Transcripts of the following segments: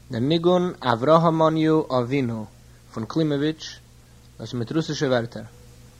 Der Nigun Avraham Avinu von Klimowitsch, das mit russische Wörter.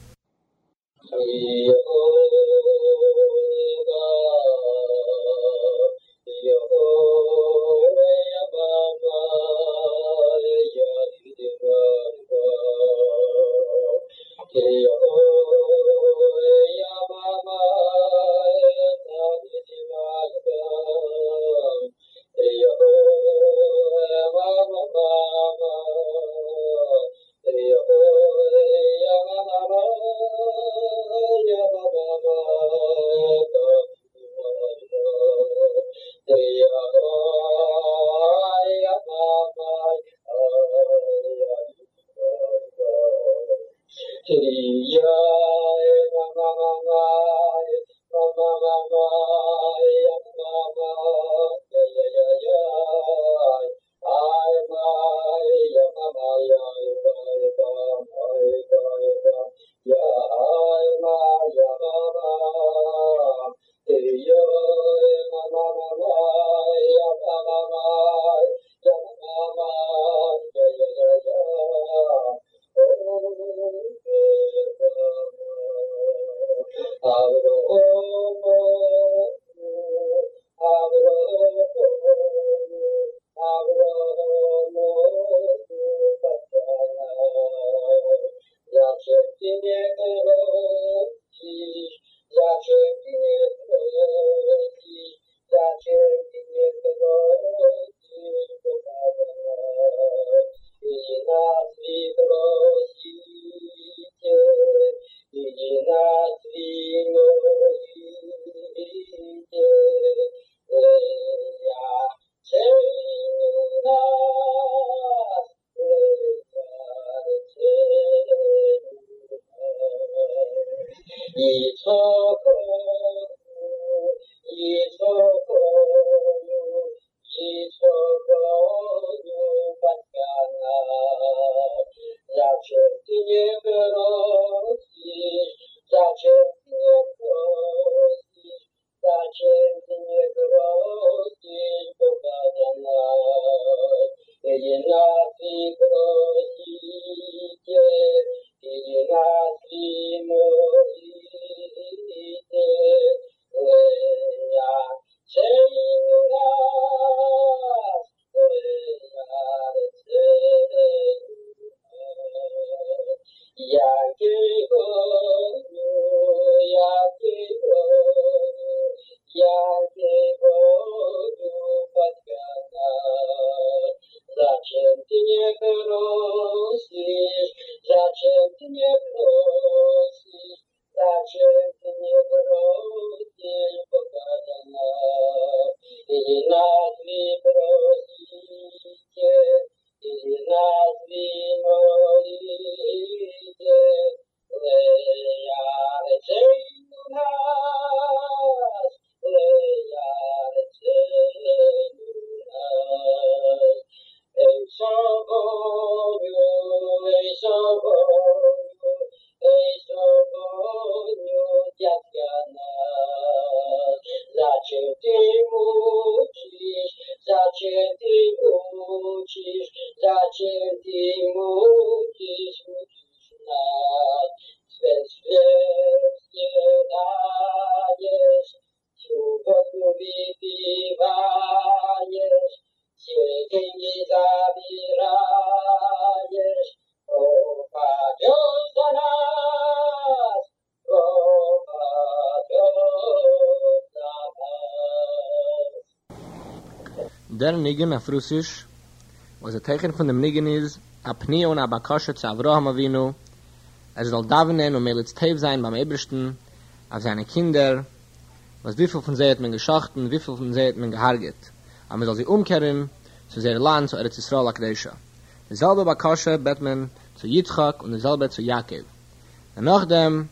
Der Nigen auf Russisch, was der Zeichen von dem Nigen ist, Apnie und Abakasche zu Avraham Avinu, soll davenen und Melitz Tev sein beim Ebersten, auf seine Kinder, was wie viel von sie hat man geschachten, wie viel von sie hat man geharget. Aber man soll sie umkehren zu seinem Land, zu Eretz Yisrael Akdesha. Dieselbe Abakasche bet man zu Yitzchak und dieselbe zu Jakob. Und nachdem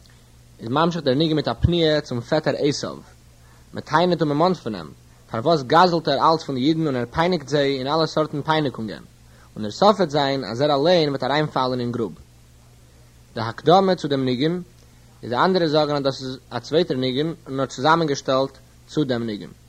ist Mamschach der Nigen mit Apnie zum Vetter Esav, mit Teinet und mit Mond von ihm. Für was gaselt alles von den Jiden und peinigt sie in alle Sorten Peinigungen. Und soffet sein, als allein wird reinfallen in Grub. Der Hakdame zu dem Nigen ist der andere sagen, dass es ein zweiter Nigen nur zusammengestellt zu dem Nigen.